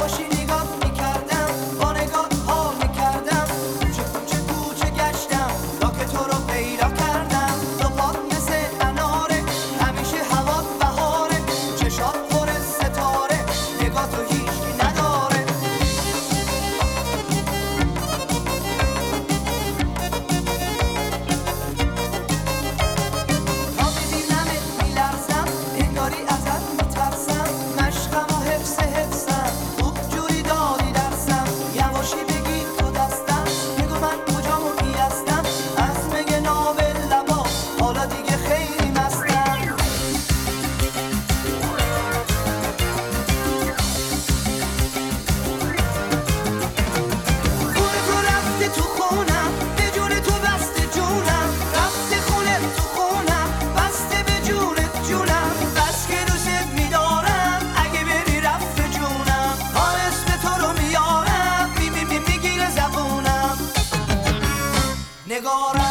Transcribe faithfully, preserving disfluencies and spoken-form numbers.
یواشی نگاه میکردم، با نگاه ها میکردم، کوچه کوچه کوچه گشتم تا که تو رو پیدا کردم. تو پات مثل اناره، همیشه هوا بهاره، چشات پر ستاره، نگاه تو هیچی نداره. تا میبینمت میلرزم، انگاری ازت میترسم، مشقم و حفظ حفظم، خوب جوری دادی درسم. یواشی بگی تو دستم، بگو من کجام و کی هستم، از مگه ناب لبا حالا دیگه خیلی مستم. خونه تو رفته تو خونم، به جون تو بسته جونم، رفته خونه تو خونم، بسته به جونت جونم. بس که دوست میدارم، اگه بری رفته جونم، تا اسم تو رو میارم، می می می میگیره زبونم. نگارم